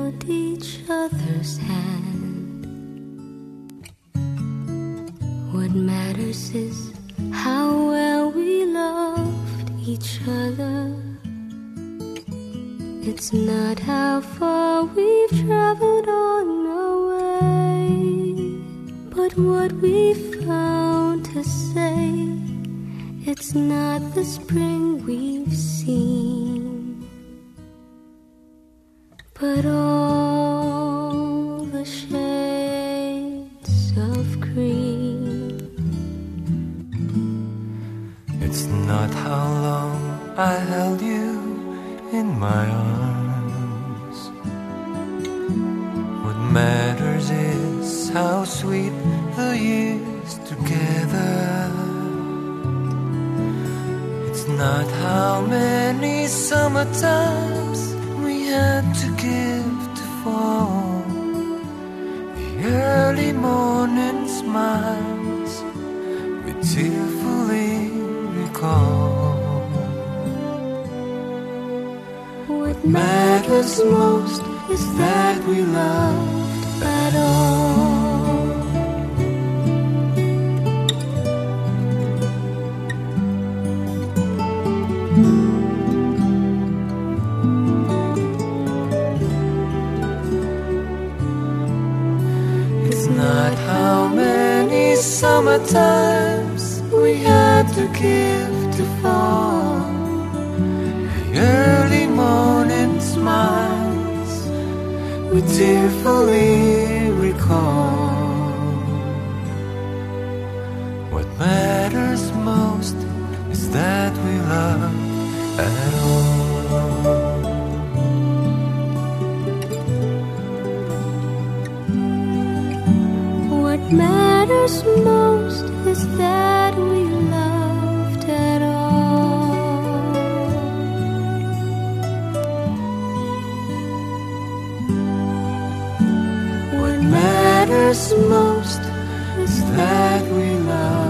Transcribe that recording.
held each other's hand. What matters is how well we loved each other. It's not how far we've traveled on our way, but what we found to say. It's not the spring we've seen, but all the shades of green. It's not how long I held you in my arms. What matters is how sweet the years together. It's not how many summertimes we had to give to fall. The early morning smiles we tearfully recall. What matters most is that we loved at all. It's not how many summertimes we had to give to fall. The early morning smiles we tearfully recall. What matters most is that we love at all. What matters most is that we loved at all. What matters most is that we love.